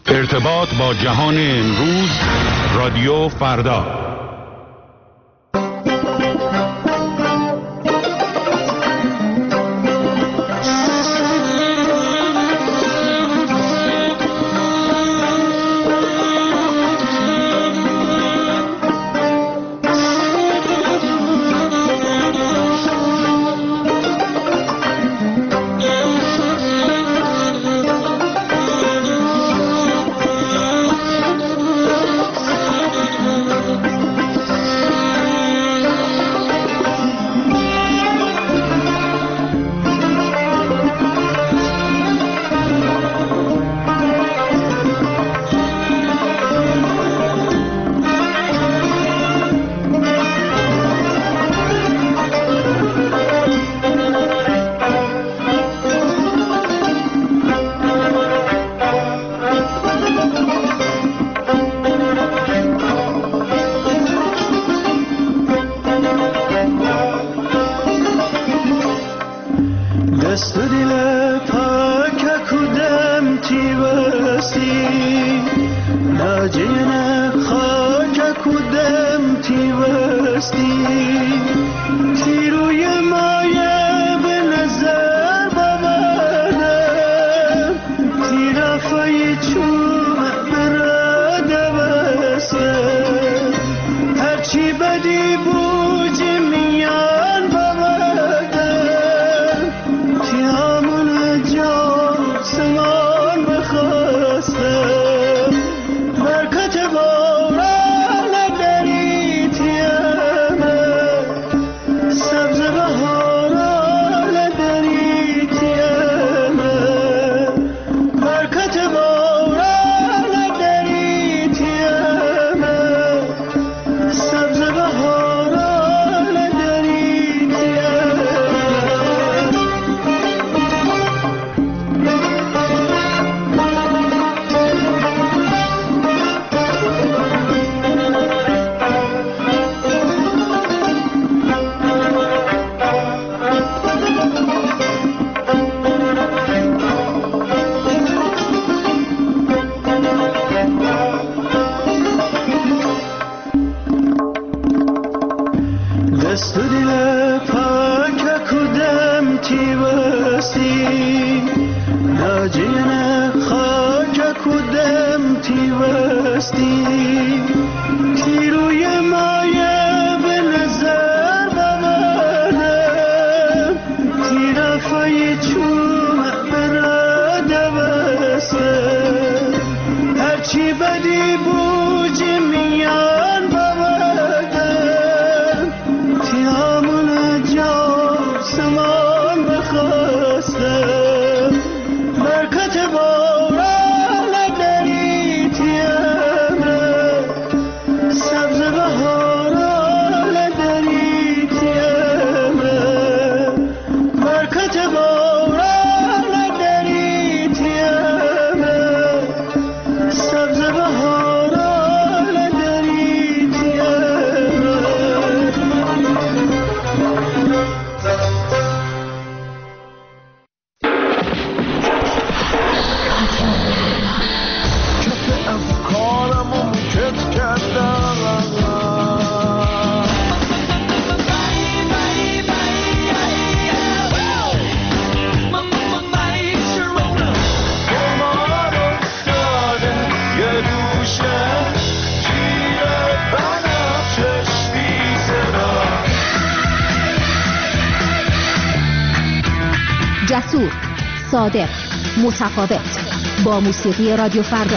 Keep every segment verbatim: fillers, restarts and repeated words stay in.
ارتباط با جهان امروز، رادیو فردا. جسور، صادق، متفاوت، با موسیقی رادیو فردا.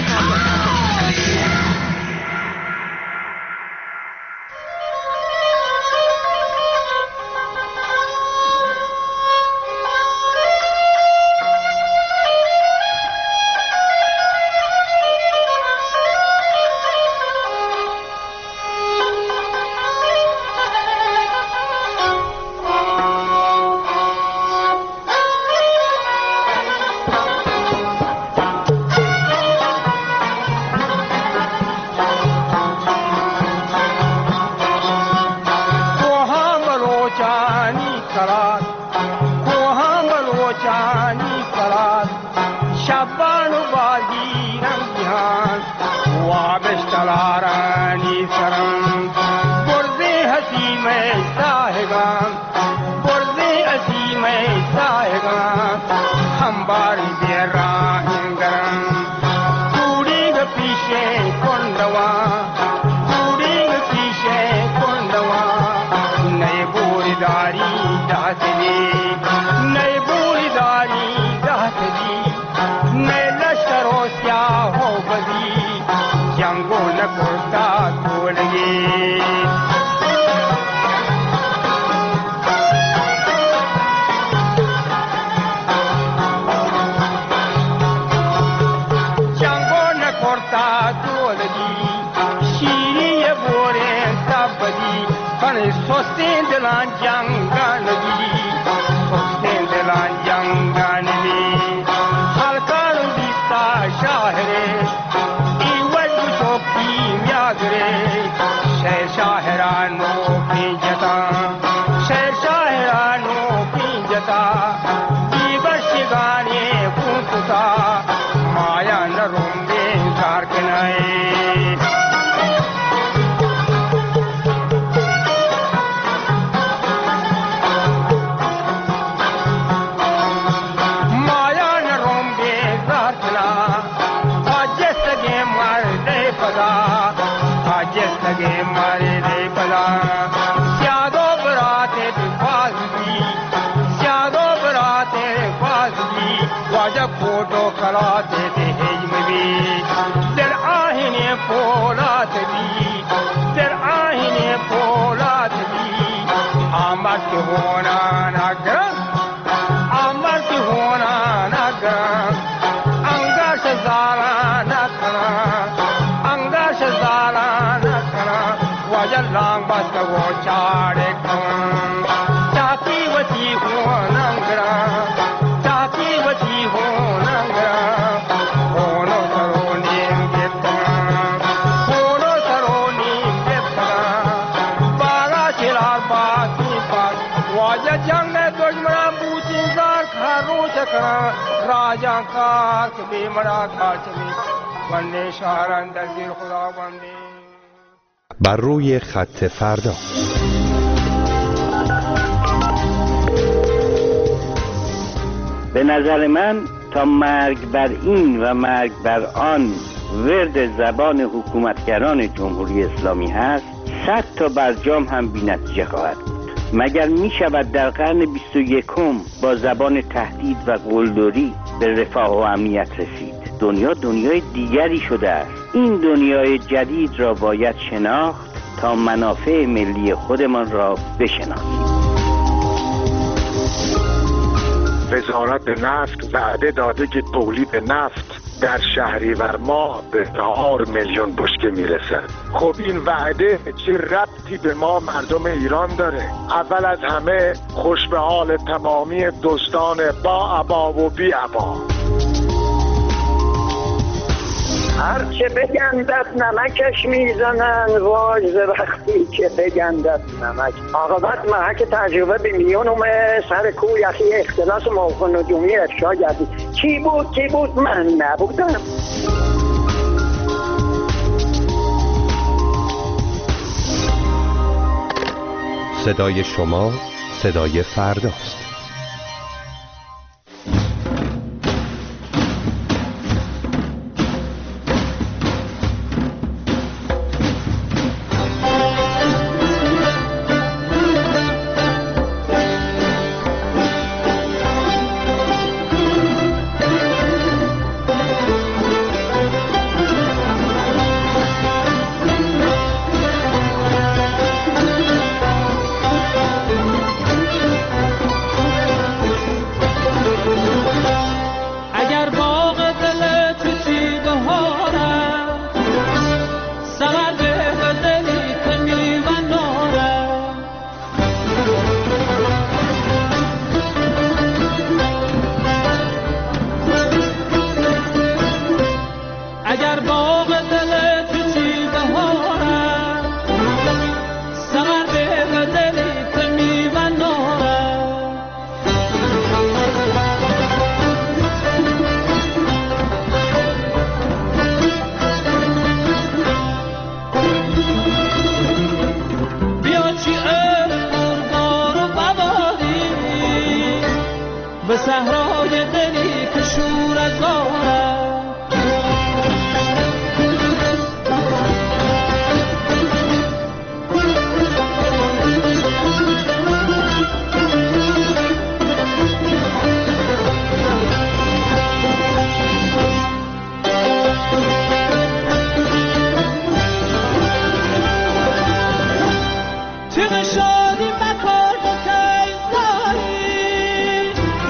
تا دولدی شیری بورین تبدی بن سوستین دلان جنگاندی سوستین دلان جنگاندی خلقان بیستا شاهره ای وجه شوکی میادره شهر شاهرانو پینجتا شهر شاهرانو پینجتا دیبرشگانی کنکتا مایا نرومبین کارکنای लगे मारे रे बला यादो बराते बाजी यादो बराते बाजी वाजा फोटो कराते थे हेज में भी दिल आहिने पोलात भी दिल आहिने पोलात भी आमर के होना नगर आमर के होना नगर अंगाश ज़ाला नगर अंगाश ज़ाला वाजलांग बस वो चारे कम चाकी वची हो नंगरा चाकी वची हो नंगरा होनो सरो नीम गेता होनो सरो नीम गेता बागा चिरार बाती पास वाजा जंग में दुश्मना पूचिंदार खारो चकरा राजा का कभी मरा खाच में वंदे शहरन दर्जिल खुदा वंदे بر روی خط فردا. به نظر من تا مرگ بر این و مرگ بر آن ورد زبان حکومتگران جمهوری اسلامی هست، صد تا برجام هم بی نتیجه خواهد بود. مگر می شود در قرن بیست و یکم با زبان تهدید و قلدری به رفاه و امنیت رسید؟ دنیا دنیای دیگری شده است. این دنیای جدید را باید شناخت تا منافع ملی خودمان را بشناسیم. وزارت نفت وعده داده که تولید نفت در شهریور ماه به چهار میلیون بشکه میرسه. خب این وعده چه ربطی به ما مردم ایران داره؟ اول از همه خوش به حال تمامی دوستان با عبا و بی عبا. هرچه بگندد نمکش میزنن واج ز وقتی که بگندد نمک. عاقبت محک تجربه به میونم سر کو یخی اختلاس موقع نجومی افشا گردید. کی بود کی بود من نبودم. صدای شما صدای فرداست.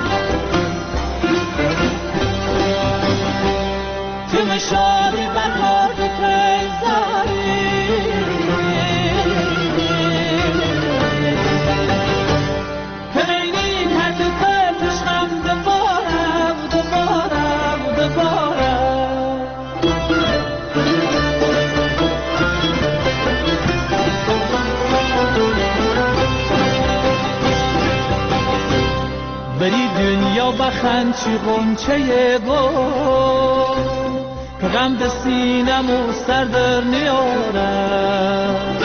شادی بر بری دنیا بخند چی غنچه گل که غم ده سینم و سر در نیارم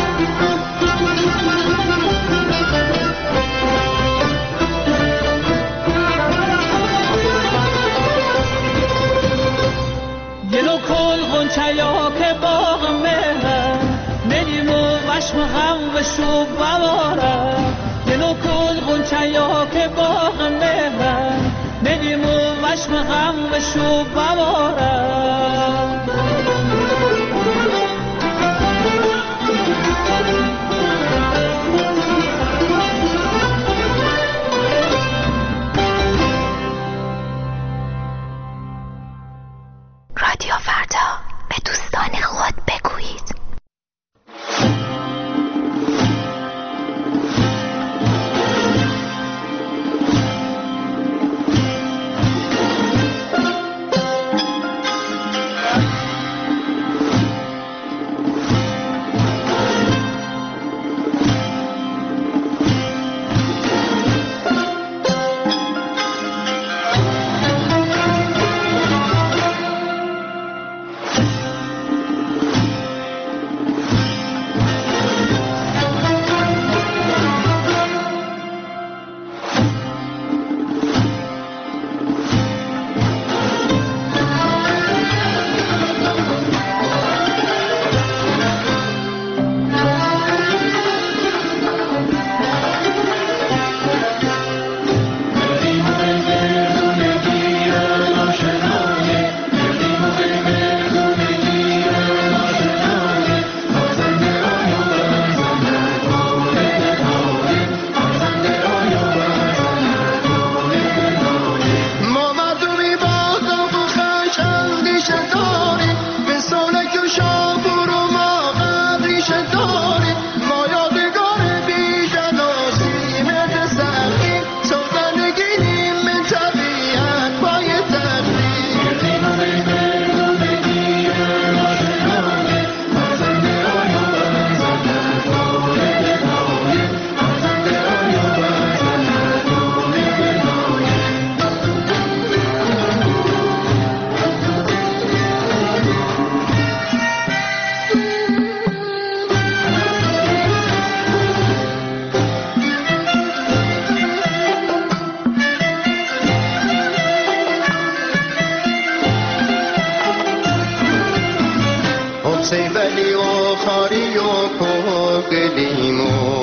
یه نو کل غنچه یا که باغ مهرم منیم و وشم غم و شب بوارم یه نو کل غنچه یا که باغ مهرم منیم و وشم غم و شب بوارم رادیو فردا، به دوستان خود بگویید. سیبلی و خاری و کوگلیم و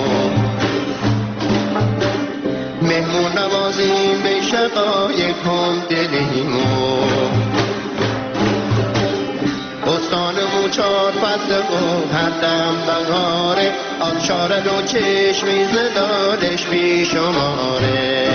مهمون نوازیم به شقای کن دلیم و بستانمون چار فصل و هر دم بهاره آبشارد و چشمی زدادش بی شماره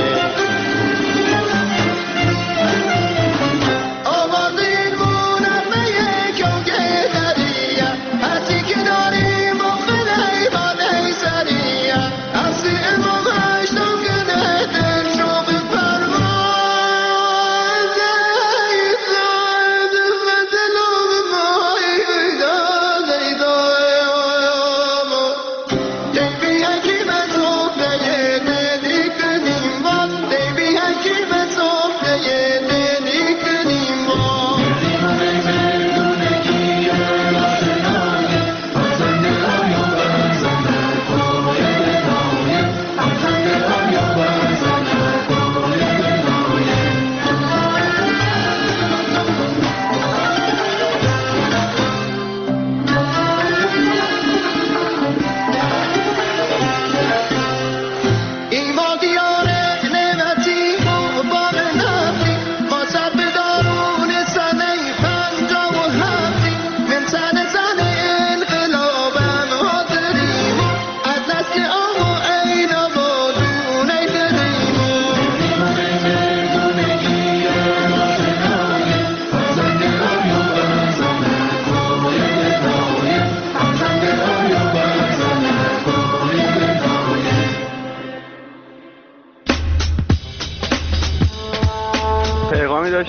They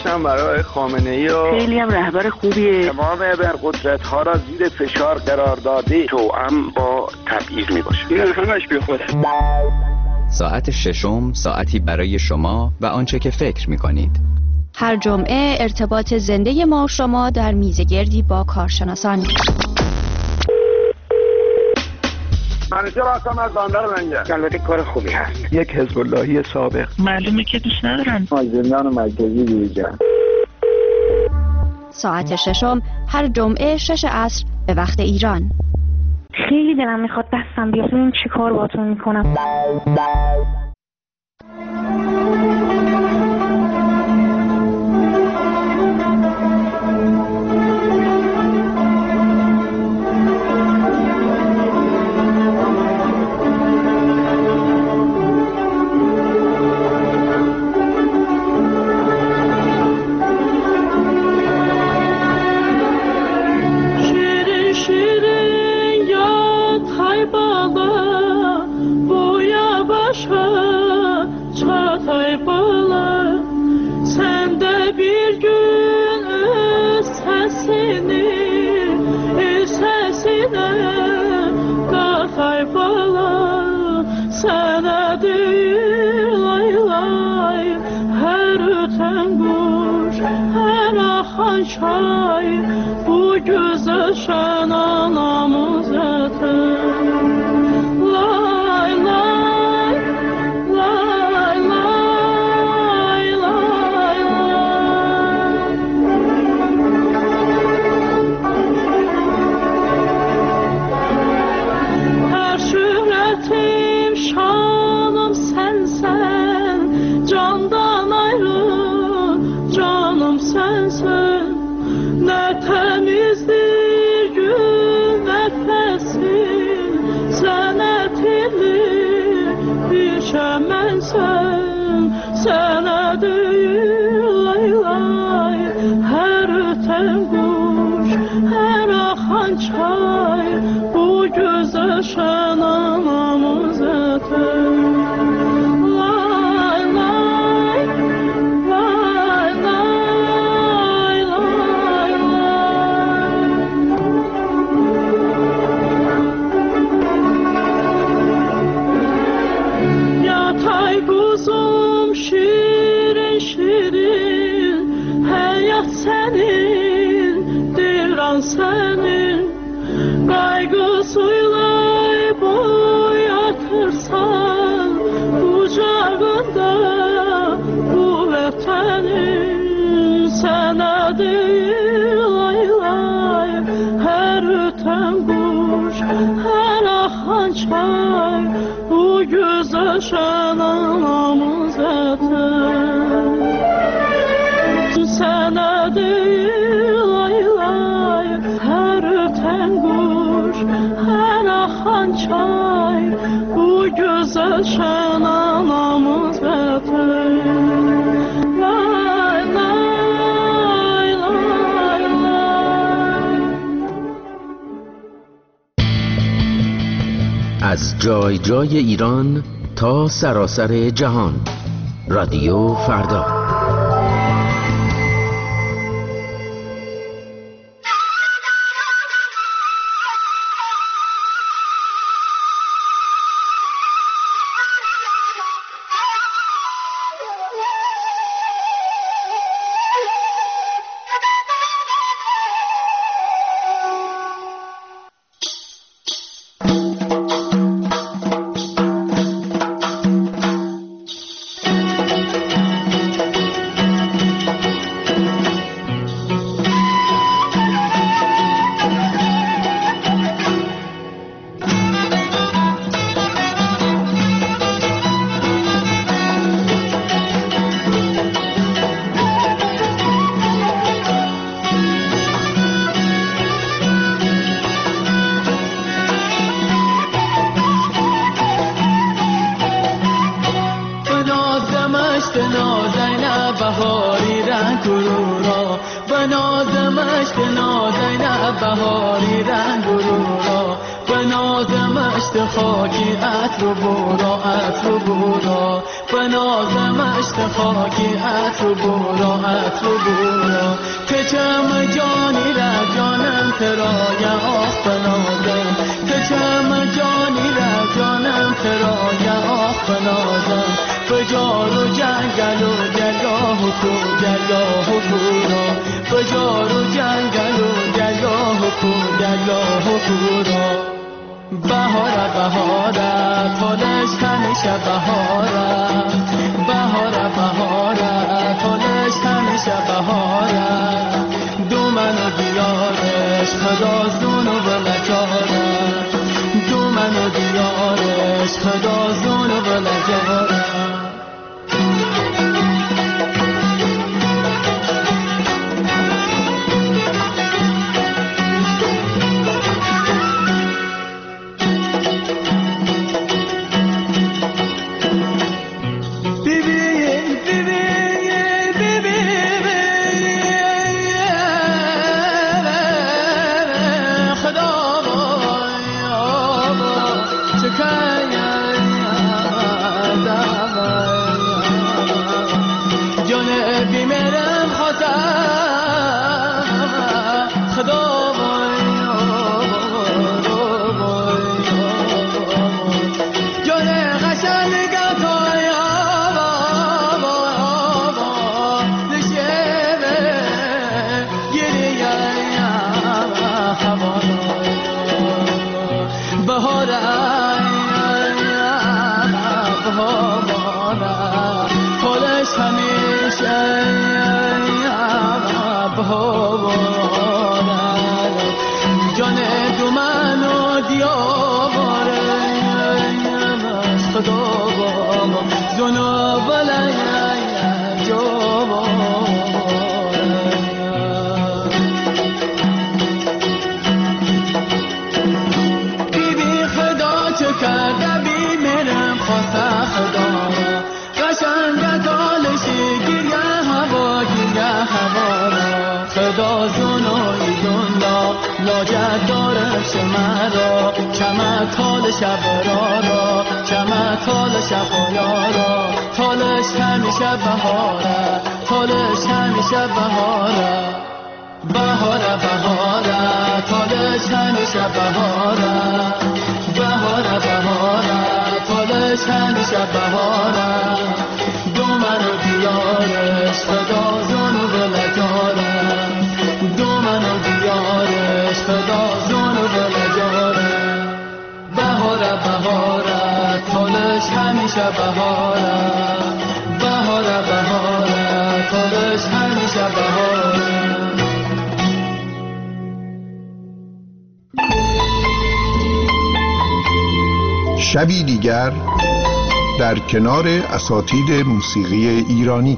گذاشتم برای خامنه‌ای و خیلی هم رهبر خوبیه. تمام ابرقدرت‌ها را زیر فشار قرار داده توأم با تبعیض میباشه. این همش بی خود. ساعت ششم ساعتی برای شما و آنچه که فکر می‌کنید. هر جمعه ارتباط زنده ما و شما در میزگردی با کارشناسان. منیجر هستم از بندر منگه. البته کار خوبی هست. یک حزب اللهی سابق. معلومه که دوست ندارن. زندان مرکزی دیگه. ساعت ششم هر جمعه شش عصر به وقت ایران. خیلی دلم میخواد دستم بیاد ببینم چی کار باهاتون میکنم. از جای جای ایران تا سراسر جهان. رادیو فردا. بنازمش به نازینه بهاری رنگ رو را بناز نازم اشت خاکی عطر و برا عطر و برا بنازم اشت خاکی عطر و برا عطر و برا که چم جانی را جانم ترای آخ بنازم که چم جانی را جانم ترای آخ بنازم بجار و جنگل و گیاه و کو گیاه و کورا بجار و جنگل و گیاه و کو گیاه و کورا بهاره بهاره تالش همیشه بهاره بهاره بهاره تالش همیشه بهاره دومن و دیارش خدا زون و ولجاره دومن و دیارش خدا زون و ولجاره شبارا چمه تال شبایارا تالش همیشه بهاره تالش همیشه بهاره بهاره بهاره تالش همیشه بهاره بهاره بهاره تالش همیشه بهاره دومن و دیارش خدا زون و ولجاره دومن و دیارش خدا زون و ولجاره بهاره بهاره تالش همیشه بهاره بهاره بهاره تالش همیشه بهاره شبی دیگر در کنار اساتید موسیقی ایرانی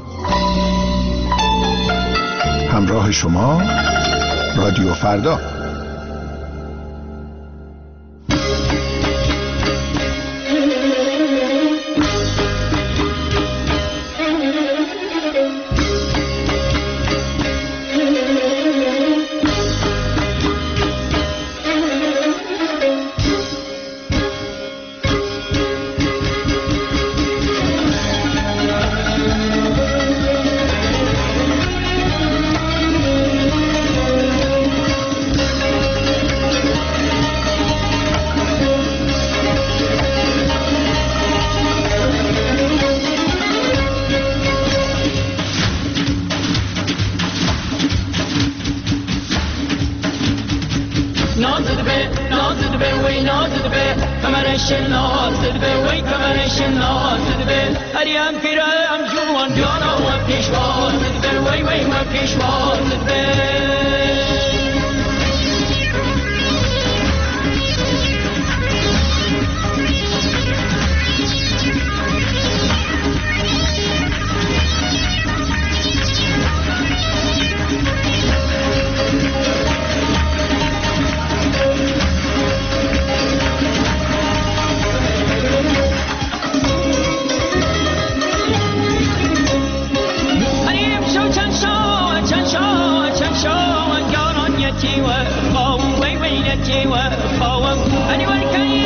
همراه شما رادیو فردا. Anyone can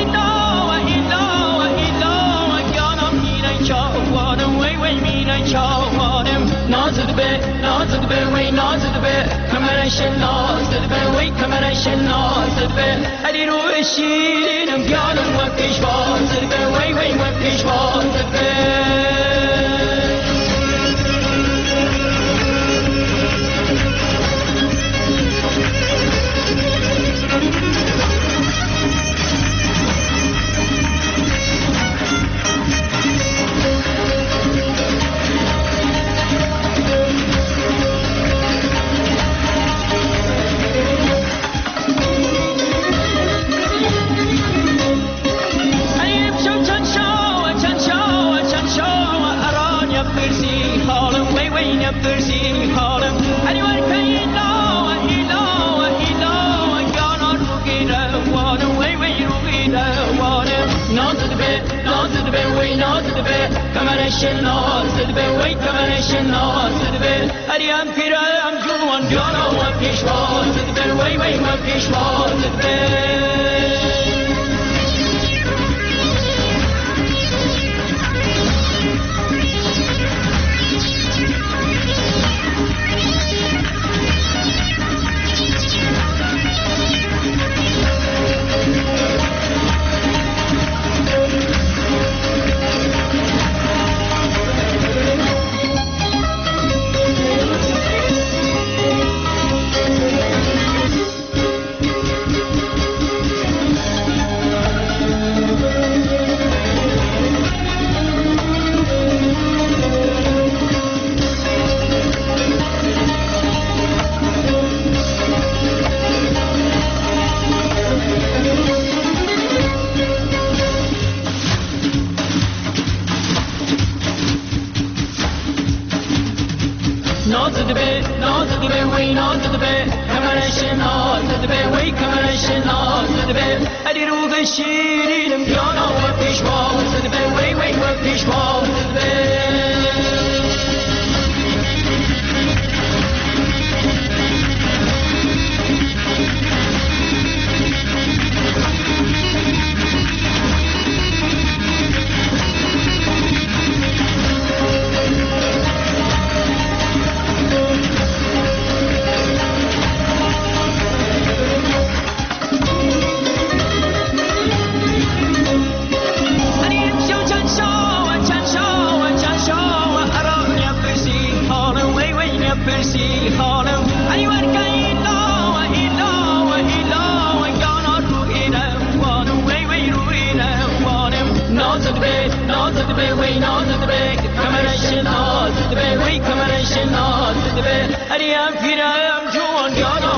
kamarashin nazbe way kamarashin nazbe ali ro shirin gyanam wa peshwazbe way way wa peshwazbe kamarashin nazbe way kamarashin nazbe ariyam piram juwan jana wa peshwazbe way way wa peshwazbe شیرینم جانا و پیشواز به وی وی و پیشواز به kamarashin nazbe ariyam piram juwan jana